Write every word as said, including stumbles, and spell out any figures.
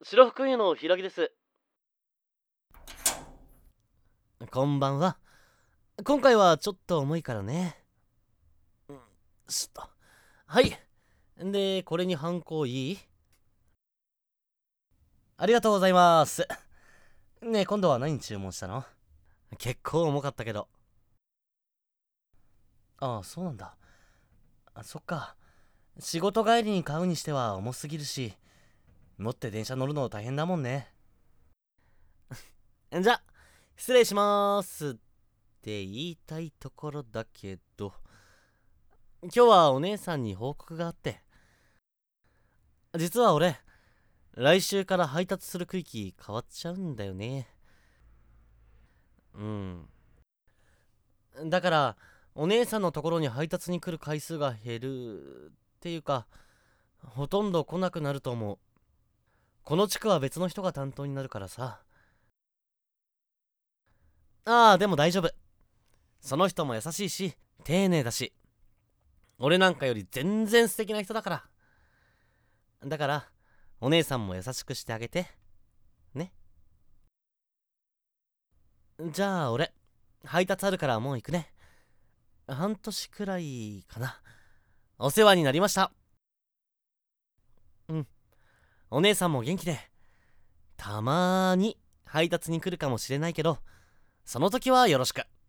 白福湯の平木です。 こんばんは。今回はちょっと重いからね。うん、しっと。はい。で、これにハンコいい？ありがとうございます。ねえ、今度は何注文したの？結構重かったけど。ああ、そうなんだ。あ、そっか。仕事帰りに買うにしては重すぎるし、持って電車乗るの大変だもんね。じゃ、失礼しまーすって言いたいところだけど、今日はお姉さんに報告があって。実は俺、来週から配達する区域変わっちゃうんだよね。うん。だから、お姉さんのところに配達に来る回数が減るっていうか、ほとんど来なくなると思う。この地区は別の人が担当になるからさ。ああ、でも大丈夫。その人も優しいし、丁寧だし、俺なんかより全然素敵な人だから。だから、お姉さんも優しくしてあげて。ね。じゃあ俺、配達あるからもう行くね。半年くらいかな。お世話になりました。うん。お姉さんも元気で。たまーに配達に来るかもしれないけど、その時はよろしく。